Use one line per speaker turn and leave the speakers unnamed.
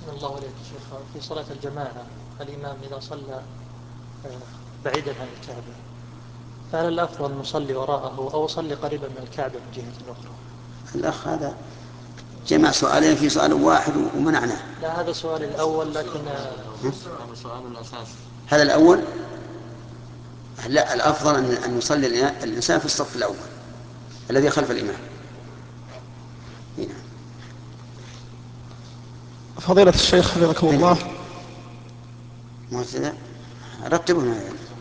أحسن الله عليك شيخ. في صلاة الجماعة الإمام إذا صلى بعيدا عن الكعبة، فهل الأفضل نصلي وراءه أو أصلي قريبا من الكعبة من جهة أخرى؟
الأخ هذا جمع سؤالين في سؤال واحد ومنعناه.
لا، هذا سؤالي الأول، لكن
هذا سؤال الأساسي.
هذا الأول. لا، الأفضل أن يصلي الإنسان في الصف الأول الذي خلف الإمام. هنا.
فضيلة الشيخ حفظكم الله.
رتبوا معي.